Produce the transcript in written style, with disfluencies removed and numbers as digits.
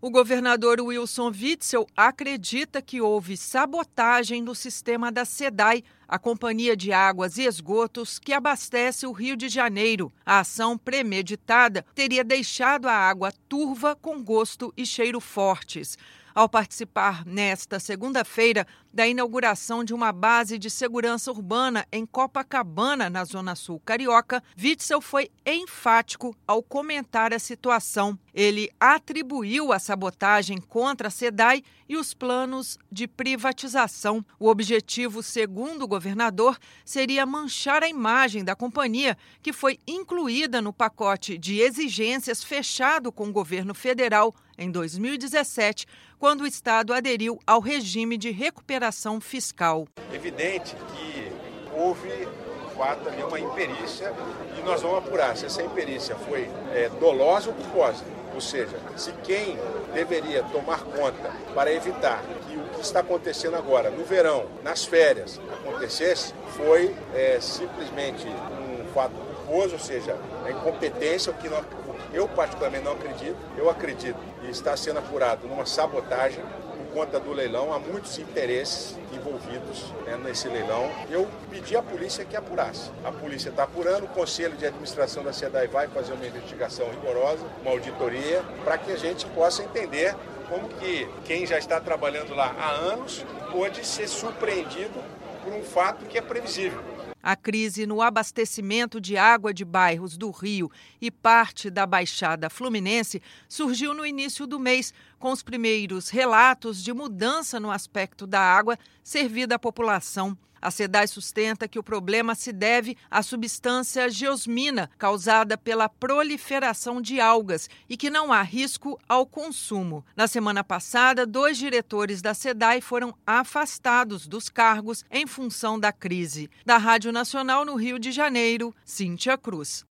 O governador Wilson Witzel acredita que houve sabotagem no sistema da SEDAI, a Companhia de Águas e Esgotos que abastece o Rio de Janeiro. A ação premeditada teria deixado a água turva com gosto e cheiro fortes. Ao participar nesta segunda-feira da inauguração de uma base de segurança urbana em Copacabana, na Zona Sul Carioca, Witzel foi enfático ao comentar a situação. Ele atribuiu a sabotagem contra a SEDAI e os planos de privatização. O objetivo, segundo o governador, seria manchar a imagem da companhia, que foi incluída no pacote de exigências fechado com o governo federal em 2017, quando o Estado aderiu ao regime de recuperação fiscal. Evidente que houve, de fato, ali uma imperícia e nós vamos apurar se essa imperícia foi dolosa ou culposa. Ou seja, se quem deveria tomar conta para evitar que o que está acontecendo agora, no verão, nas férias, acontecesse, foi simplesmente um fato culposo, ou seja, a incompetência, o que eu particularmente não acredito. Eu acredito que está sendo apurado numa sabotagem por conta do leilão. Há muitos interesses envolvidos nesse leilão. Eu pedi à polícia que apurasse. A polícia está apurando, o Conselho de Administração da SEDAI vai fazer uma investigação rigorosa, uma auditoria, para que a gente possa entender como que quem já está trabalhando lá há anos pode ser surpreendido por um fato que é previsível. A crise no abastecimento de água de bairros do Rio e parte da Baixada Fluminense surgiu no início do mês, com os primeiros relatos de mudança no aspecto da água servida à população. A SEDAI sustenta que o problema se deve à substância geosmina, causada pela proliferação de algas e que não há risco ao consumo. Na semana passada, 2 diretores da SEDAI foram afastados dos cargos em função da crise. Da Rádio Nacional no Rio de Janeiro, Cíntia Cruz.